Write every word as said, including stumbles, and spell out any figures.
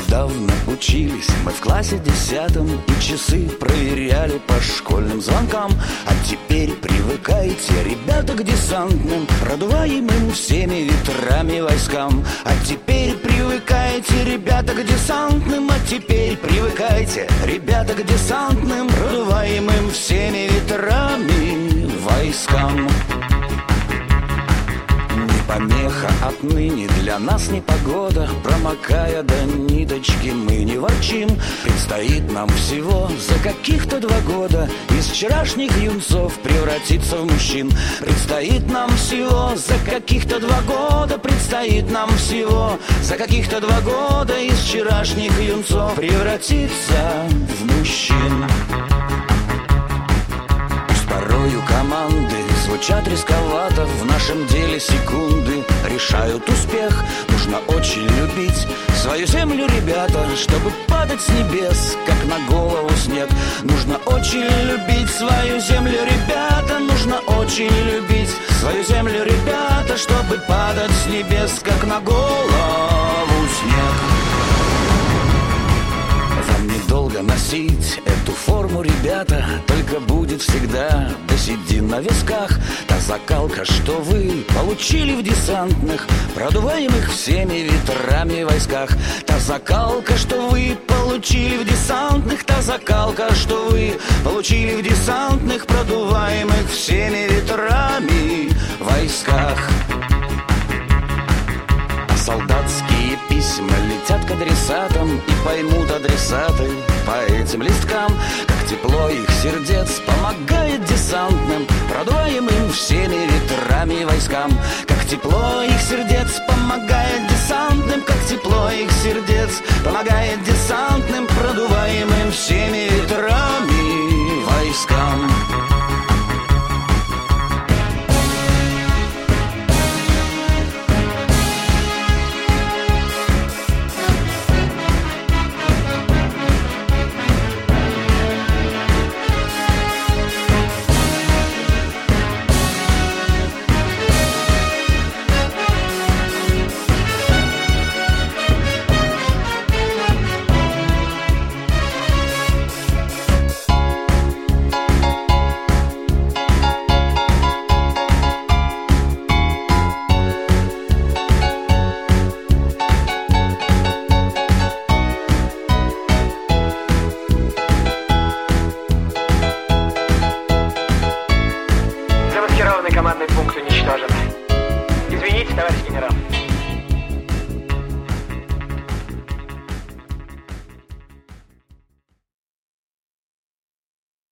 Недавно учились мы в классе десятом, и часы проверяли по школьным звонкам. А теперь привыкайте, ребята, к десантным, продуваемым всеми ветрами войскам. А теперь привыкайте, ребята, к десантным. А теперь привыкайте, ребята, к десантным, продуваемым всеми ветрами войскам. Помеха отныне для нас непогода, промокая до ниточки мы не ворчим. Предстоит нам всего за каких-то два года из вчерашних юнцов превратиться в мужчин. Предстоит нам всего за каких-то два года, предстоит нам всего за каких-то два года из вчерашних юнцов превратиться в мужчин. Порою команды звучат рисковато, в нашем деле секунды решают успех. Нужно очень любить свою землю, ребята, чтобы падать с небес, как на голову снег. Нужно очень любить свою землю, ребята, нужно очень любить свою землю, ребята, чтобы падать с небес, как на голову снег. Вам недолго носить эту форму, ребята, только будет всегда до седин на висках та закалка, что вы получили в десантных, продуваемых всеми ветрами войсках. Та закалка, что вы получили в десантных, та закалка, что вы получили в десантных, продуваемых всеми ветрами войсках. Солдатские письма летят к адресатам, и поймут адресаты по этим листкам, как тепло их сердец помогает десантным, продуваемым всеми ветрами войскам. Как тепло их сердец помогает десантным, как тепло их сердец помогает